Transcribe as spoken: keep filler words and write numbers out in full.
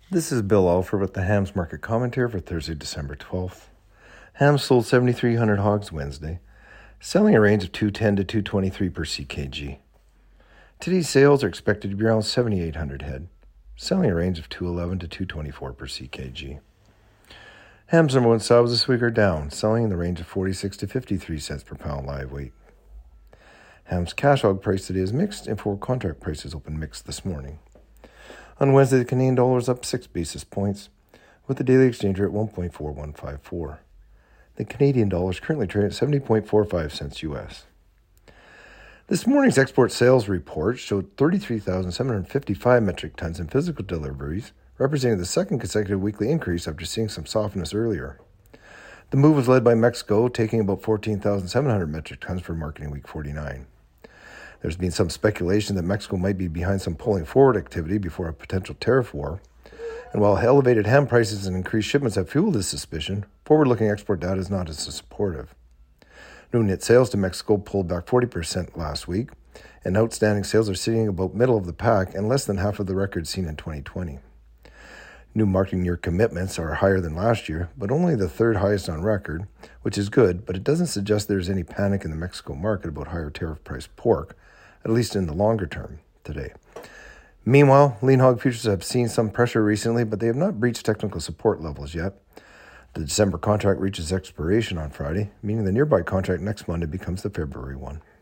This is Bill Alford with the Hams Market Commentary for Thursday, December twelfth. Hams sold seventy-three hundred hogs Wednesday, selling a range of two ten to two twenty-three per C K G. Today's sales are expected to be around seventy-eight hundred head, selling a range of two eleven to two twenty-four per C K G. Hams number one sows this week are down, selling in the range of forty-six to fifty-three cents per pound live weight. Hams cash hog price today is mixed, and forward contract prices open mixed this morning. On Wednesday, the Canadian dollar is up six basis points, with the daily exchange rate at one point four one five four. The Canadian dollar is currently trading at seventy point four five cents U S. This morning's export sales report showed thirty-three thousand seven hundred fifty-five metric tons in physical deliveries, representing the second consecutive weekly increase after seeing some softness earlier. The move was led by Mexico, taking about fourteen thousand seven hundred metric tons for marketing week forty-nine. There's been some speculation that Mexico might be behind some pulling forward activity before a potential tariff war. And while elevated ham prices and increased shipments have fueled this suspicion, forward-looking export data is not as supportive. New net sales to Mexico pulled back forty percent last week, and outstanding sales are sitting about middle of the pack and less than half of the record seen in twenty twenty. New marketing year commitments are higher than last year, but only the third highest on record, which is good, but it doesn't suggest there's any panic in the Mexico market about higher tariff-priced pork, at least in the longer term today. Meanwhile, lean hog futures have seen some pressure recently, but they have not breached technical support levels yet. The December contract reaches expiration on Friday, meaning the nearby contract next Monday becomes the February one.